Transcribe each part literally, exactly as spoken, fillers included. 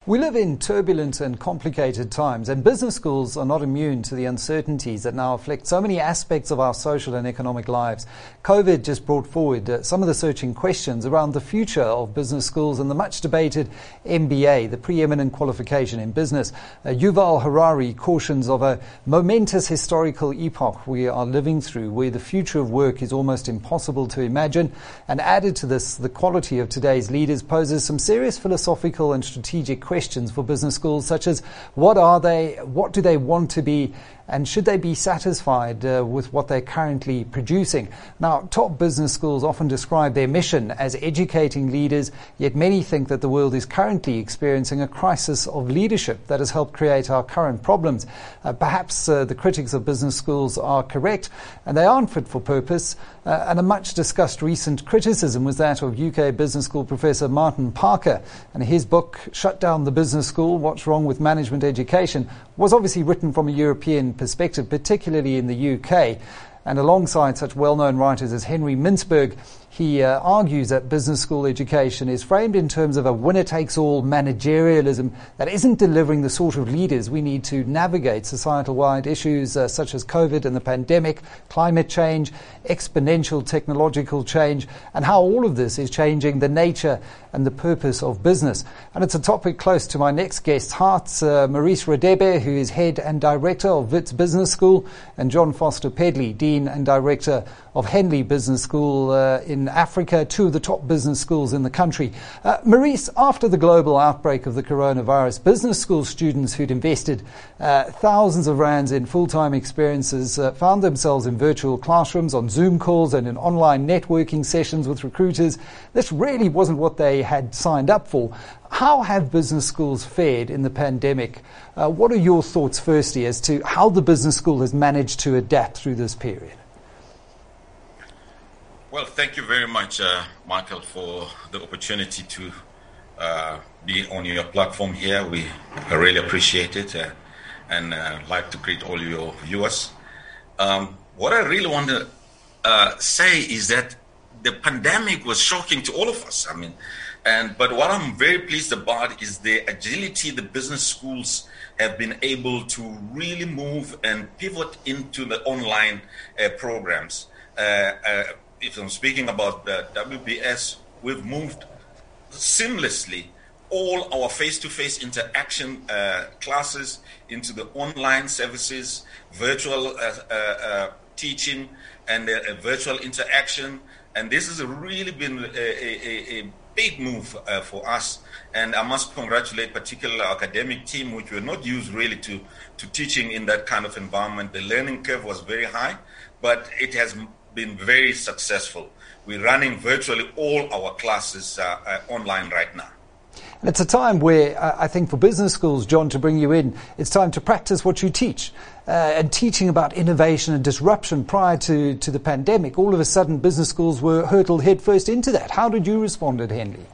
We live in turbulent and complicated times, and business schools are not immune to the uncertainties that now afflict so many aspects of our social and economic lives. COVID just brought forward uh, some of the searching questions around the future of business schools and the much debated M B A, the preeminent qualification in business. Uh, Yuval Harari cautions of a momentous historical epoch we are living through, where the future of work is almost impossible to imagine. And added to this, the quality of today's leaders poses some serious philosophical and strategic questions questions for business schools, such as what are they, what do they want to be, and should they be satisfied uh, with what they're currently producing? Now, top business schools often describe their mission as educating leaders, yet many think that the world is currently experiencing a crisis of leadership that has helped create our current problems. Uh, perhaps uh, the critics of business schools are correct, and they aren't fit for purpose. Uh, and a much discussed recent criticism was that of U K Business School professor Martin Parker. And his book, Shut Down the Business School, What's Wrong with Management Education, was obviously written from a European perspective, particularly in the U K. And alongside such well-known writers as Henry Mintzberg, he uh, argues that business school education is framed in terms of a winner-takes-all managerialism that isn't delivering the sort of leaders we need to navigate societal-wide issues uh, such as COVID and the pandemic, climate change, exponential technological change, and how all of this is changing the nature and the purpose of business. And it's a topic close to my next guest's heart, uh, Maurice Radebe, who is head and director of Wits Business School, and John Foster Pedley, dean and director of Henley Business School uh, in Africa, two of the top business schools in the country. Uh, Maurice, after the global outbreak of the coronavirus, business school students who'd invested uh, thousands of rands in full-time experiences uh, found themselves in virtual classrooms, on Zoom calls and in online networking sessions with recruiters. This really wasn't what they had signed up for. How have business schools fared in the pandemic? Uh, what are your thoughts, firstly, as to how the business school has managed to adapt through this period? Well, thank you very much, uh, Michael, for the opportunity to uh, be on your platform here. We really appreciate it uh, and uh, like to greet all your viewers. Um, what I really want to uh, say is that the pandemic was shocking to all of us. I mean, and but what I'm very pleased about is the agility the business schools have been able to really move and pivot into the online uh, programs. Uh, uh, If I'm speaking about the W B S, we've moved seamlessly all our face-to-face interaction uh, classes into the online services, virtual uh, uh, uh, teaching, and uh, uh, virtual interaction. And this has really been a, a, a big move uh, for us. And I must congratulate particularly our academic team, which were not used really to, to teaching in that kind of environment. The learning curve was very high, but it has been very successful. We're running virtually all our classes uh, uh, online right now. And it's a time where uh, I think for business schools, John, to bring you in, it's time to practice what you teach. Uh, and teaching about innovation and disruption prior to, to the pandemic, all of a sudden business schools were hurtled headfirst into that. How did you respond at Henley?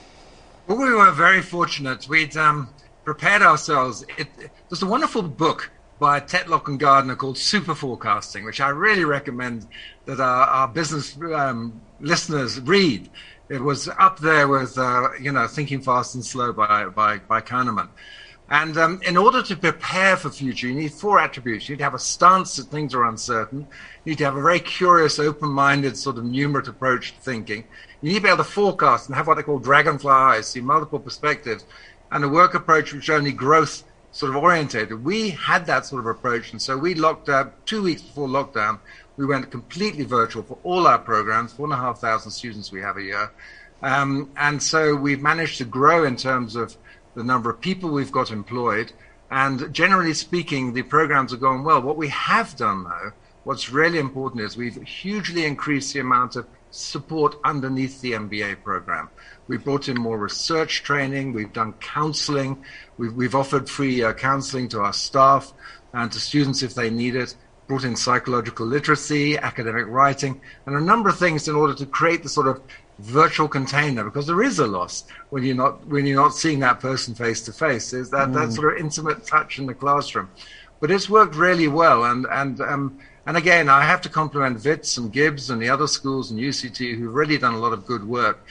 Well, we were very fortunate. We'd um, prepared ourselves. It, it was a wonderful book by Tetlock and Gardner called Super Forecasting, which I really recommend that our, our business um, listeners read. It was up there with, uh, you know, Thinking Fast and Slow by by, by Kahneman. And um, in order to prepare for future, you need four attributes. You need to have a stance that things are uncertain. You need to have a very curious, open-minded, sort of numerate approach to thinking. You need to be able to forecast and have what they call dragonfly eyes, see multiple perspectives, and a work approach which only growth sort of orientated. We had that sort of approach, and so we locked up two weeks before lockdown. We went completely virtual for all our programs, four and a half thousand students we have a year. Um, and so we've managed to grow in terms of the number of people we've got employed. And generally speaking, the programs are going well. What we have done, though, what's really important is we've hugely increased the amount of support underneath the M B A program. We've brought in more research training. We've done counseling. We've, we've offered free uh, counseling to our staff and to students if they need it. Brought in psychological literacy, academic writing, and a number of things in order to create the sort of virtual container, because there is a loss when you're not when you're not seeing that person face to face. There's that, mm. that sort of intimate touch in the classroom. But it's worked really well, and and um, and again, I have to compliment Wits and Gibbs and the other schools and U C T who've really done a lot of good work.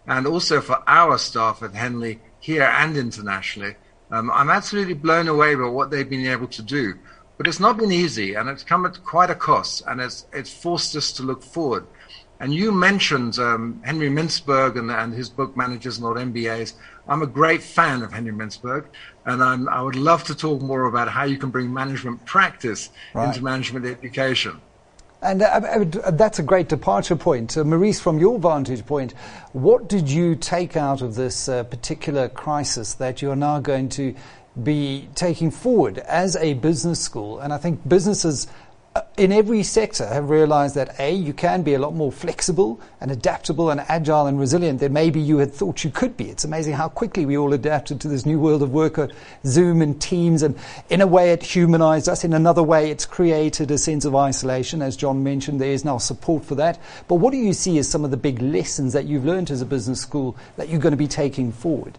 and also for our staff at Henley here and internationally. Um, I'm absolutely blown away by what they've been able to do. But it's not been easy, and it's come at quite a cost, and it's, it's forced us to look forward. And you mentioned um, Henry Mintzberg and, and his book, Managers Not M B As. I'm a great fan of Henry Mintzberg, and I'm, I would love to talk more about how you can bring management practice right. into management education. And uh, uh, that's a great departure point. Uh, Maurice, from your vantage point, what did you take out of this uh, particular crisis that you are now going to be taking forward as a business school? And I think businesses in every sector have realized that, A, you can be a lot more flexible and adaptable and agile and resilient than maybe you had thought you could be. It's amazing how quickly we all adapted to this new world of work, Zoom and Teams, and in a way it humanized us. In another way, it's created a sense of isolation. As John mentioned, there is now support for that. But what do you see as some of the big lessons that you've learned as a business school that you're going to be taking forward?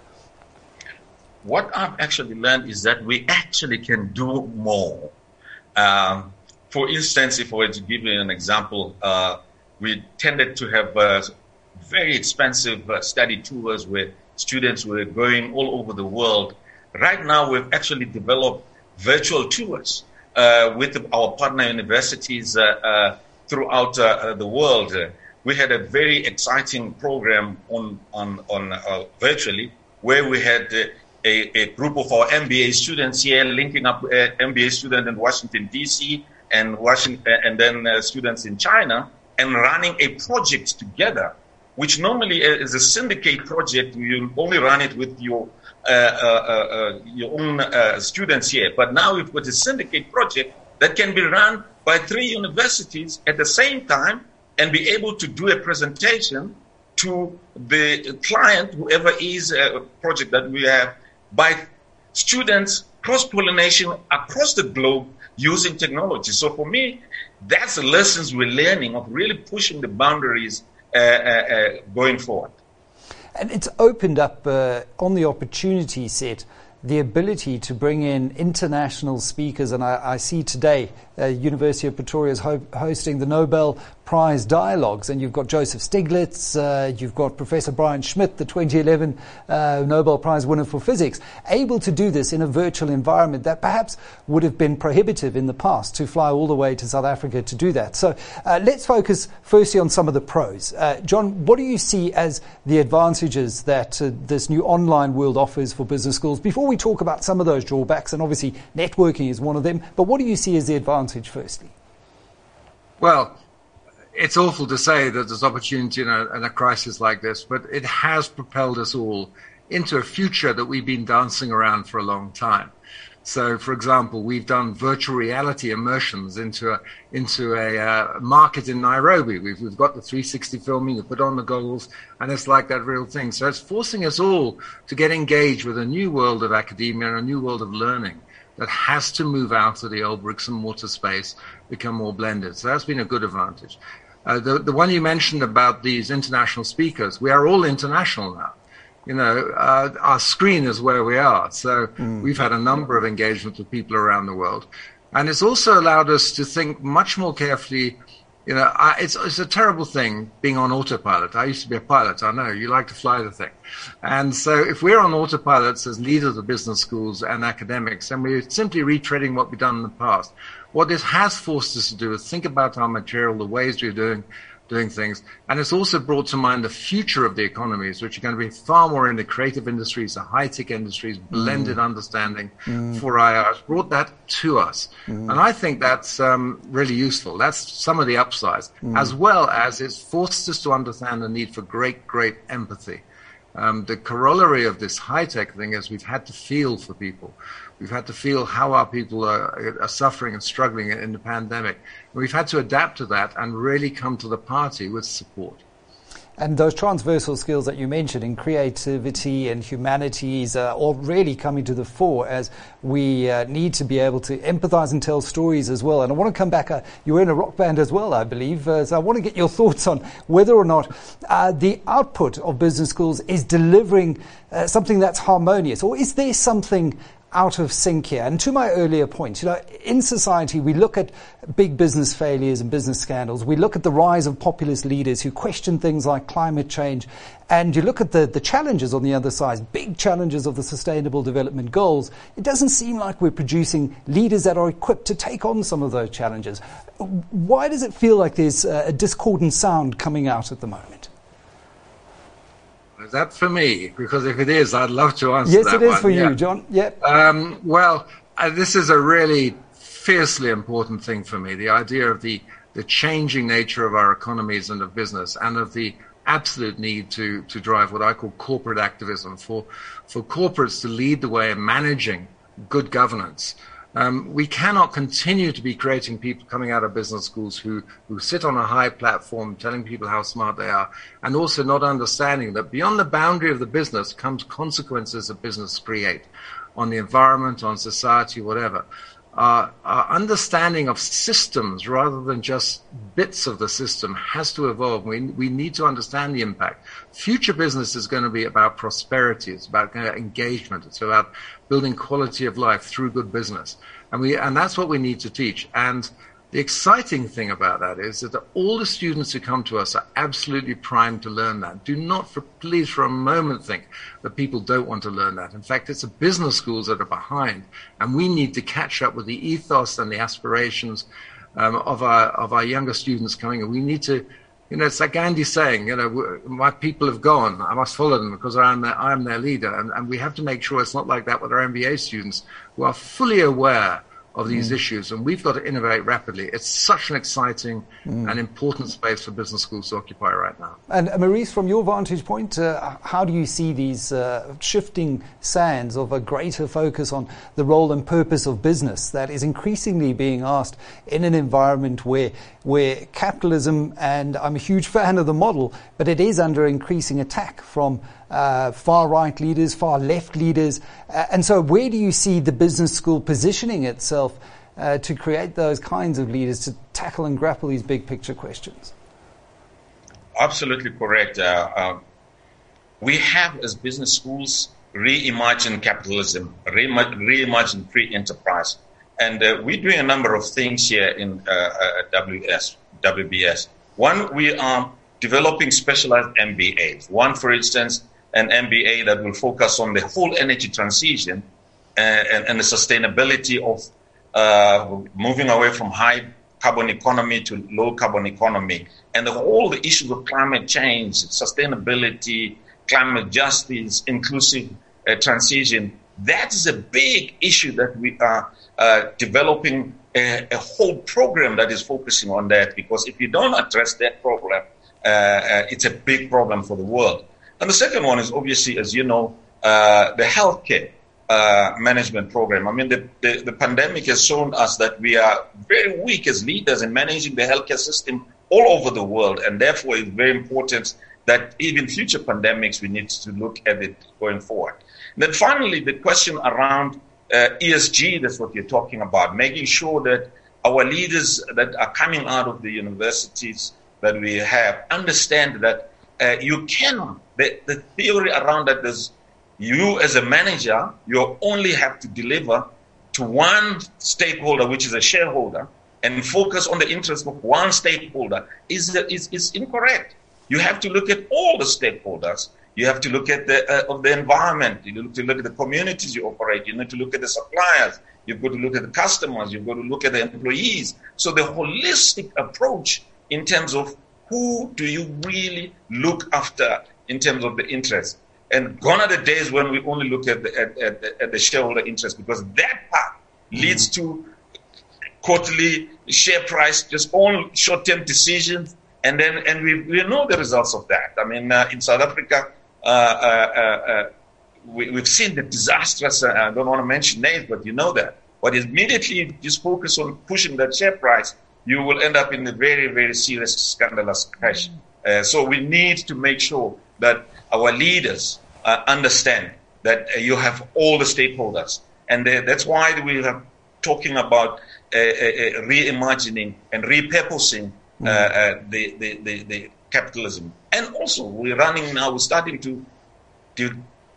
What I've actually learned is that we actually can do more. Um, For instance, if I were to give you an example, uh, we tended to have uh, very expensive uh, study tours where students were going all over the world. Right now, we've actually developed virtual tours uh, with our partner universities uh, uh, throughout uh, the world. Uh, we had a very exciting program on on on uh, virtually where we had uh, a, a group of our M B A students here linking up uh, M B A student in Washington, D C, and Washington, and then uh, students in China, and running a project together, which normally is a syndicate project. You only run it with your uh, uh, uh, your own uh, students here. But now we've got a syndicate project that can be run by three universities at the same time and be able to do a presentation to the client, whoever is a project that we have, by students, cross-pollination across the globe, using technology. So for me, that's the lessons we're learning of really pushing the boundaries uh, uh, uh, going forward. And it's opened up uh, on the opportunity set the ability to bring in international speakers. And I, I see today uh, University of Pretoria is ho- hosting the Nobel Prize Dialogues, and you've got Joseph Stiglitz, uh, you've got Professor Brian Schmidt, the twenty eleven uh, Nobel Prize winner for physics, able to do this in a virtual environment that perhaps would have been prohibitive in the past to fly all the way to South Africa to do that. So uh, let's focus firstly on some of the pros. Uh, John, what do you see as the advantages that uh, this new online world offers for business schools? Before we talk about some of those drawbacks, and obviously networking is one of them, but what do you see as the advantage firstly? Well, it's awful to say that there's opportunity in a, in a crisis like this, but it has propelled us all into a future that we've been dancing around for a long time. So, for example, we've done virtual reality immersions into a into a uh, market in Nairobi. We've we've got the three sixty filming. You put on the goggles, and it's like that real thing. So it's forcing us all to get engaged with a new world of academia and a new world of learning that has to move out of the old bricks and mortar space, become more blended. So that's been a good advantage. Uh, the, the one you mentioned about these international speakers, we are all international now. You know, uh, our screen is where we are. So mm. we've had a number of engagements with people around the world. And it's also allowed us to think much more carefully. You know, I, it's, it's a terrible thing being on autopilot. I used to be a pilot. I know you like to fly the thing. And so if we're on autopilots as leaders of business schools and academics, and we're simply retreading what we've done in the past, what this has forced us to do is think about our material, the ways we're doing doing things. And it's also brought to mind the future of the economies, which are going to be far more in the creative industries, the high-tech industries, blended mm. understanding mm. for I R. It's brought that to us. Mm. And I think that's um, really useful. That's some of the upsides, mm. as well as it's forced us to understand the need for great, great empathy. Um, the corollary of this high-tech thing is we've had to feel for people. We've had to feel how our people are, are suffering and struggling in the pandemic. And we've had to adapt to that and really come to the party with support. And those transversal skills that you mentioned in creativity and humanities are all really coming to the fore as we uh, need to be able to empathize and tell stories as well. And I want to come back, uh, you're in a rock band as well, I believe, uh, so I want to get your thoughts on whether or not uh, the output of business schools is delivering uh, something that's harmonious, or is there something out of sync here. And to my earlier point, you know, in society, we look at big business failures and business scandals. We look at the rise of populist leaders who question things like climate change. And you look at the, the challenges on the other side, big challenges of the Sustainable Development Goals. It doesn't seem like we're producing leaders that are equipped to take on some of those challenges. Why does it feel like there's a discordant sound coming out at the moment? Is that for me? Because if it is, I'd love to answer yes, that Yes, it is one. for yeah. you, John. Yep. Um, well, uh, this is a really fiercely important thing for me, the idea of the, the changing nature of our economies and of business, and of the absolute need to, to drive what I call corporate activism, for, for corporates to lead the way in managing good governance. Um, we cannot continue to be creating people coming out of business schools who, who sit on a high platform telling people how smart they are, and also not understanding that beyond the boundary of the business comes consequences that business create on the environment, on society, whatever. Uh, our understanding of systems rather than just bits of the system has to evolve. We, we need to understand the impact. Future business is going to be about prosperity. It's about engagement. It's about building quality of life through good business. And we, and that's what we need to teach. And the exciting thing about that is that all the students who come to us are absolutely primed to learn that. Do not, for, please, for a moment think that people don't want to learn that. In fact, it's the business schools that are behind, and we need to catch up with the ethos and the aspirations um, of our of our younger students coming in. We need to, you know, it's like Gandhi saying, you know, my people have gone, I must follow them because I am their, I am their leader. And, and we have to make sure it's not like that with our M B A students who are fully aware of these mm. issues, and we've got to innovate rapidly. It's such an exciting mm. and important space for business schools to occupy right now. And uh, Maurice, from your vantage point, uh, how do you see these uh, shifting sands of a greater focus on the role and purpose of business that is increasingly being asked in an environment where where capitalism, and I'm a huge fan of the model, but it is under increasing attack from Uh, far-right leaders, far-left leaders. Uh, and so where do you see the business school positioning itself uh, to create those kinds of leaders to tackle and grapple these big-picture questions? Absolutely correct. Uh, uh, we have, as business schools, reimagined capitalism, reima- reimagined free enterprise. And uh, we're doing a number of things here in uh, uh, W S, W B S. One, we are developing specialized M B As. One, for instance, an M B A that will focus on the whole energy transition and, and, and the sustainability of uh, moving away from high carbon economy to low carbon economy, and the whole the issues of climate change, sustainability, climate justice, inclusive uh, transition. That is a big issue that we are uh, developing a, a whole program that is focusing on that, because if you don't address that problem, uh, uh, it's a big problem for the world. And the second one is obviously, as you know, uh, the healthcare uh, management program. I mean, the, the, the pandemic has shown us that we are very weak as leaders in managing the healthcare system all over the world. And therefore, it's very important that even future pandemics, we need to look at it going forward. And then finally, the question around uh, E S G, that's what you're talking about, making sure that our leaders that are coming out of the universities that we have understand that uh, you cannot, the, the theory around that is you as a manager, you only have to deliver to one stakeholder, which is a shareholder, and focus on the interest of one stakeholder is, is, is incorrect. You have to look at all the stakeholders. You have to look at the uh, of the environment. You have to look at the communities you operate. You need to look at the suppliers. You've got to look at the customers. You've got to look at the employees. So the holistic approach in terms of who do you really look after in terms of the interest. And gone are the days when we only look at the, at, at, at the shareholder interest, because that part mm-hmm. leads to quarterly share price, just all short-term decisions. And then, and we, we know the results of that. I mean, uh, in South Africa, uh, uh, uh, we, we've seen the disastrous, uh, I don't want to mention names, but you know that. But immediately you just focus on pushing that share price, you will end up in a very, very serious, scandalous crash. Uh, so we need to make sure that our leaders uh, understand that uh, you have all the stakeholders. And uh, that's why we are talking about uh, uh, reimagining and repurposing uh, uh, the, the, the, the capitalism. And also we're running now, we're starting to, to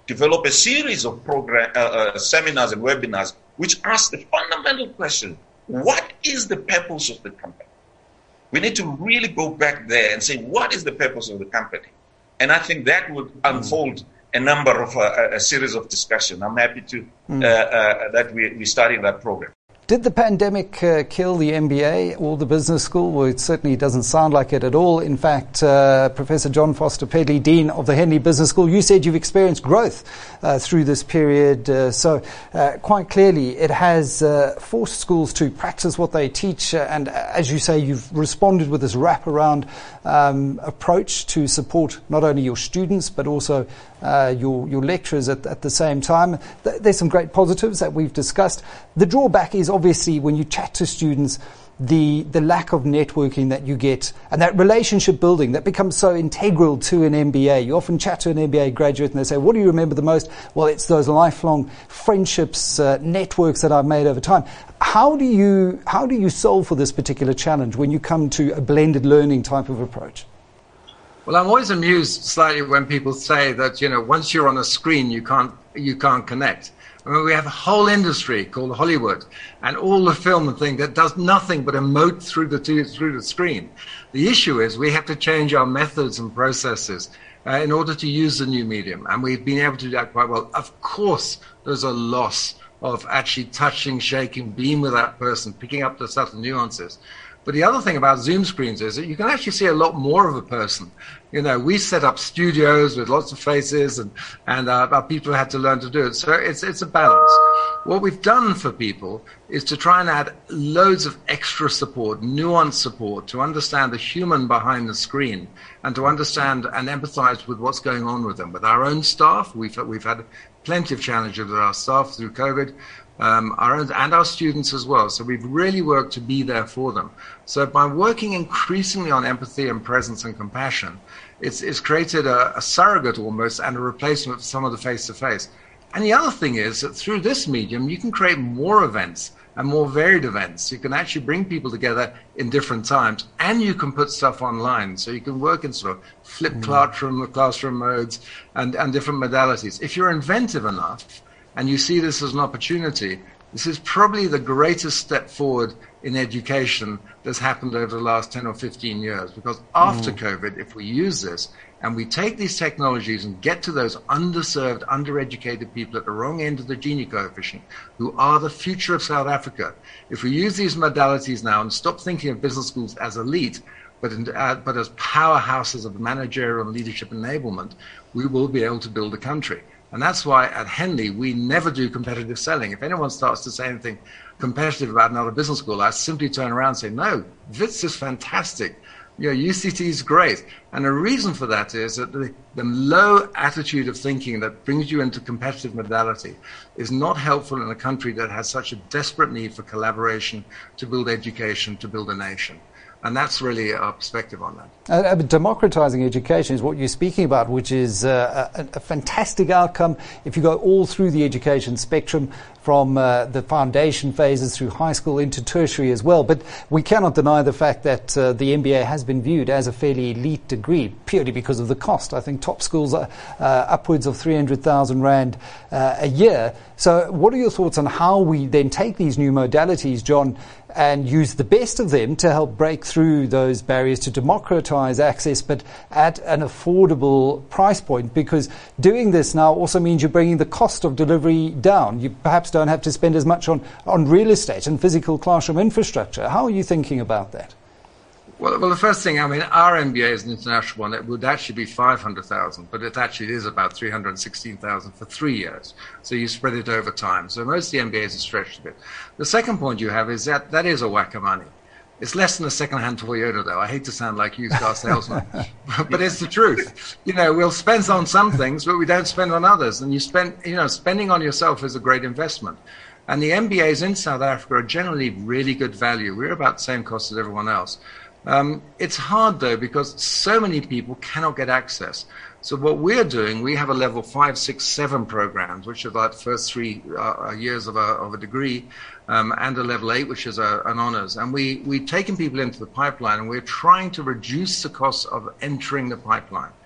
develop a series of program, uh, uh, seminars and webinars which ask the fundamental question, what is the purpose of the company? We need to really go back there and say, what is the purpose of the company? And I think that would unfold a number of, uh, a series of discussion. I'm happy to, mm. uh, uh, that we, we're starting that program. Did the pandemic uh, kill the M B A or the business school? Well, it certainly doesn't sound like it at all. In fact, uh, Professor John Foster Pedley, Dean of the Henley Business School, you said you've experienced growth uh, through this period. Uh, so uh, quite clearly, it has uh, forced schools to practice what they teach. Uh, and as you say, you've responded with this wraparound um, approach to support not only your students, but also uh, your, your lecturers at, at the same time. Th- there's some great positives that we've discussed. The drawback is obviously when you chat to students, the the lack of networking that you get and that relationship building that becomes so integral to an M B A. You often chat to an M B A graduate and they say, what do you remember the most? Well, it's those lifelong friendships, uh, networks that I've made over time. How do you how do you solve for this particular challenge when you come to a blended learning type of approach? Well, I'm always amused slightly when people say that, you know, once you're on a screen, you can't you can't connect. I mean, we have a whole industry called Hollywood and all the film and thing that does nothing but emote through the through the screen. The issue is we have to change our methods and processes uh, in order to use the new medium, and we've been able to do that quite well. Of course, there's a loss of actually touching, shaking, being with that person, picking up the subtle nuances. But the other thing about Zoom screens is that you can actually see a lot more of a person. You know, we set up studios with lots of faces, and, and uh, our people had to learn to do it. So it's, it's a balance. What we've done for people is to try and add loads of extra support, nuanced support, to understand the human behind the screen and to understand and empathize with what's going on with them. With our own staff, we've, we've had plenty of challenges with our staff through COVID. Um, our own, and our students as well. So we've really worked to be there for them. So by working increasingly on empathy and presence and compassion, it's, it's created a, a surrogate almost and a replacement for some of the face-to-face. And the other thing is that through this medium, you can create more events and more varied events. You can actually bring people together in different times, and you can put stuff online. So you can work in sort of flipped mm. classroom, classroom modes and, and different modalities. If you're inventive enough, and you see this as an opportunity, this is probably the greatest step forward in education that's happened over the last ten or fifteen years. Because after mm. COVID, if we use this and we take these technologies and get to those underserved, undereducated people at the wrong end of the Gini coefficient, who are the future of South Africa, if we use these modalities now and stop thinking of business schools as elite, but, in, uh, but as powerhouses of managerial and leadership enablement, we will be able to build a country. And that's why at Henley, we never do competitive selling. If anyone starts to say anything competitive about another business school, I simply turn around and say, no, Wits is fantastic. You know, U C T is great. And the reason for that is that the, the low attitude of thinking that brings you into competitive modality is not helpful in a country that has such a desperate need for collaboration to build education, to build a nation. And that's really our perspective on that. Uh, democratizing education is what you're speaking about, which is uh, a, a fantastic outcome if you go all through the education spectrum, from uh, the foundation phases through high school into tertiary as well. But we cannot deny the fact that uh, the M B A has been viewed as a fairly elite degree purely because of the cost. I think top schools are uh, upwards of three hundred thousand rand uh, a year. So what are your thoughts on how we then take these new modalities, John, and use the best of them to help break through those barriers, to democratize access, but at an affordable price point? Because doing this now also means you're bringing the cost of delivery down. You perhaps don't have to spend as much on, on real estate and physical classroom infrastructure. How are you thinking about that? Well, well, the first thing, I mean, our M B A is an international one. It would actually be five hundred thousand, but it actually is about three hundred sixteen thousand for three years. So you spread it over time. So most of the M B As are stretched a bit. The second point you have is that that is a whack of money. It's less than a second-hand Toyota, though. I hate to sound like used car salesman, but it's the truth. You know, we'll spend on some things, but we don't spend on others. And you spend, you know, spending on yourself is a great investment. And the M B As in South Africa are generally really good value. We're about the same cost as everyone else. Um, it's hard, though, because so many people cannot get access. So what we're doing, we have a level five, six, seven programs, which are like the first three uh, years of a, of a degree, um, and a level eight, which is a, an honors. And we, we've taken people into the pipeline, and we're trying to reduce the cost of entering the pipeline.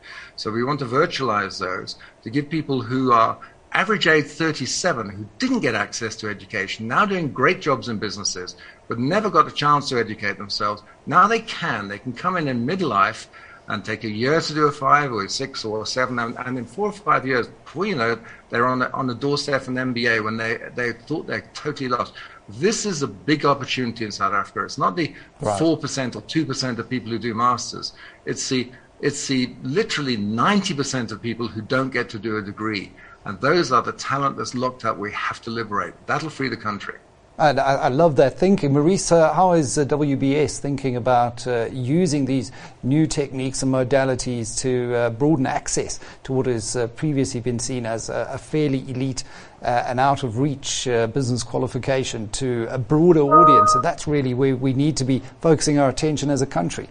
So we want to virtualize those to give people who are average age thirty-seven, who didn't get access to education, now doing great jobs in businesses, but never got a chance to educate themselves. Now they can. They can come in in midlife and take a year to do a five or a six or a seven, and, and in four or five years, before you know it, they're on the, on the doorstep of an M B A when they, they thought they're totally lost. This is a big opportunity in South Africa. It's not the right. four percent or two percent of people who do masters. It's the, it's the literally ninety percent of people who don't get to do a degree. And those are the talent that's locked up we have to liberate. That'll free the country. And I, I love that thinking. Maurice, uh, how is uh, W B S thinking about uh, using these new techniques and modalities to uh, broaden access to what has uh, previously been seen as a, a fairly elite uh, and out-of-reach uh, business qualification to a broader audience? And that's really where we need to be focusing our attention as a country.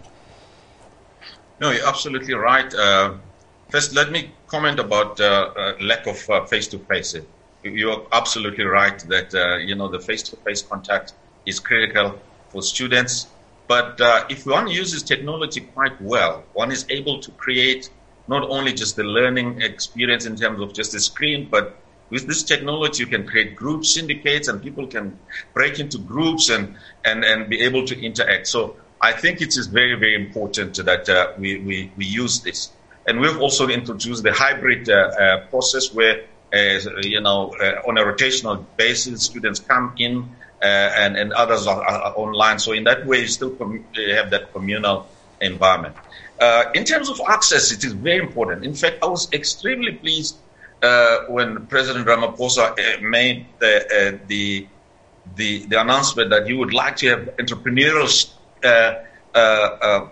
No, you're absolutely right. Uh, first, let me comment about uh, uh, lack of uh, face-to-face. You're absolutely right that, uh, you know, the face-to-face contact is critical for students. But uh, if one uses technology quite well, one is able to create not only just the learning experience in terms of just the screen, but with this technology, you can create group syndicates and people can break into groups and, and, and be able to interact. So I think it is very, very important that uh, we, we, we use this. And we've also introduced the hybrid uh, uh, process where As, you know, uh, on a rotational basis, students come in uh, and, and others are, are online. So in that way, you still com- have that communal environment. Uh, in terms of access, it is very important. In fact, I was extremely pleased uh, when President Ramaphosa uh, made the, uh, the, the, the announcement that he would like to have entrepreneurial uh, uh, uh,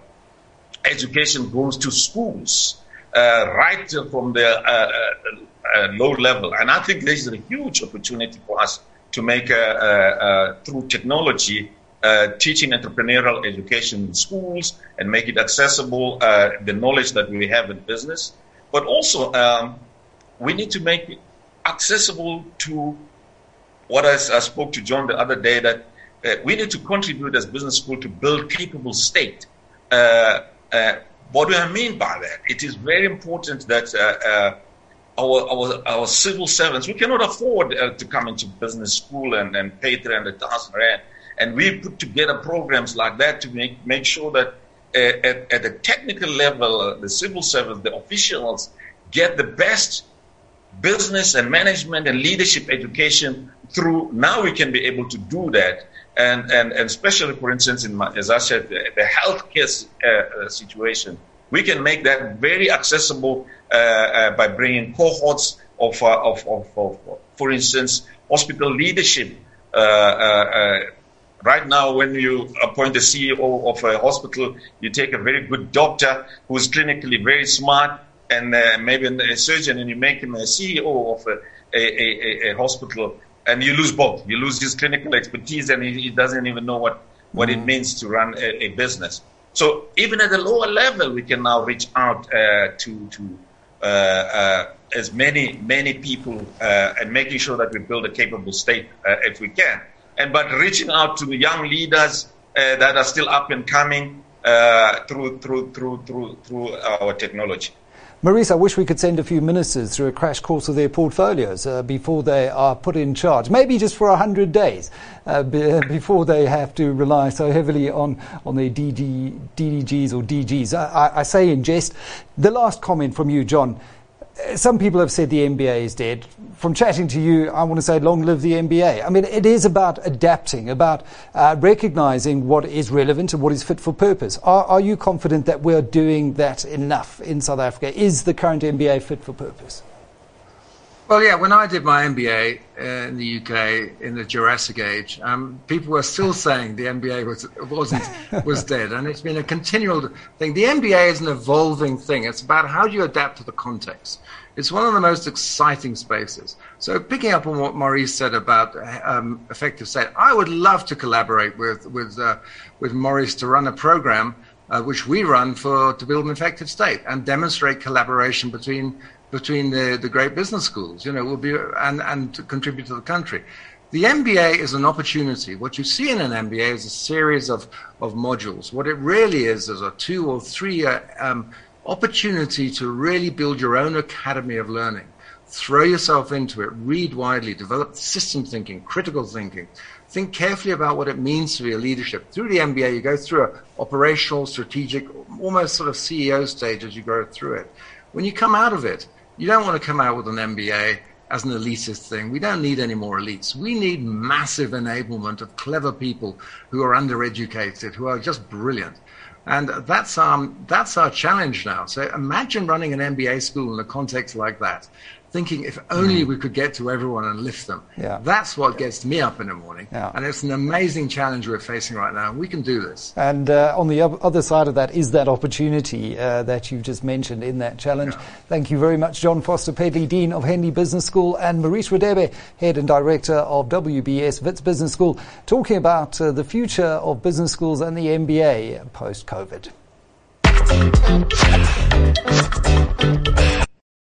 education goes to schools, uh, right from the uh, Uh, low level. And I think this is a huge opportunity for us to make, uh, uh, uh, through technology, uh, teaching entrepreneurial education in schools and make it accessible, uh, the knowledge that we have in business. But also, um, we need to make it accessible to what I, I spoke to John the other day, that uh, we need to contribute as business school to build capable state. Uh, uh, what do I mean by that? It is very important that uh, uh, Our, our our civil servants, we cannot afford uh, to come into business school and, and pay three hundred thousand rand. And we put together programs like that to make, make sure that uh, at, at a technical level, uh, the civil servants, the officials, get the best business and management and leadership education through. Now we can be able to do that. And, and, and especially, for instance, in my, as I said, the, the healthcare uh, situation, we can make that very accessible uh, uh, by bringing cohorts of, uh, of, of, of, for instance, hospital leadership. Uh, uh, uh, right now, when you appoint a C E O of a hospital, you take a very good doctor who is clinically very smart and uh, maybe a surgeon, and you make him a C E O of a, a, a, a hospital, and you lose both. You lose his clinical expertise, and he, he doesn't even know what, what mm-hmm. it means to run a, a business. So even at the lower level, we can now reach out uh, to to uh, uh, as many many people uh, and making sure that we build a capable state uh, if we can. And but reaching out to the young leaders uh, that are still up and coming uh, through through through through through our technology. Maurice, I wish we could send a few ministers through a crash course of their portfolios uh, before they are put in charge, maybe just for one hundred days, uh, b- before they have to rely so heavily on, on their D D, D D Gs or D Gs. I, I say in jest. The last comment from you, John. Some people have said the M B A is dead. From chatting to you, I want to say long live the M B A. I mean, it is about adapting, about uh, recognizing what is relevant and what is fit for purpose. Are, are you confident that we're doing that enough in South Africa? Is the current M B A fit for purpose? Well, yeah, when I did my M B A uh, in the U K in the Jurassic Age, um, people were still saying the M B A was, wasn't, was dead. And it's been a continual thing. The M B A is an evolving thing. It's about how do you adapt to the context. It's one of the most exciting spaces. So picking up on what Maurice said about um, effective state, I would love to collaborate with with uh, with Maurice to run a program uh, which we run for to build an effective state and demonstrate collaboration between between the, the great business schools, you know, will be and, and to contribute to the country. The M B A is an opportunity. What you see in an M B A is a series of, of modules. What it really is is a two or three uh, um, opportunity to really build your own academy of learning. Throw yourself into it, read widely, develop system thinking, critical thinking. Think carefully about what it means to be a leadership. Through the M B A, you go through an operational, strategic, almost sort of C E O stage as you go through it. When you come out of it, you don't want to come out with an M B A as an elitist thing. We don't need any more elites. We need massive enablement of clever people who are undereducated, who are just brilliant. And that's, um, that's our challenge now. So imagine running an M B A school in a context like that, thinking if only we could get to everyone and lift them. Yeah. That's what gets me up in the morning. Yeah. And it's an amazing challenge we're facing right now. We can do this. And uh, on the other side of that is that opportunity uh, that you've just mentioned in that challenge. Yeah. Thank you very much, John Foster Pedley, Dean of Henley Business School, and Maurice Radebe, Head and Director of W B S Wits Business School, talking about uh, the future of business schools and the M B A post-COVID.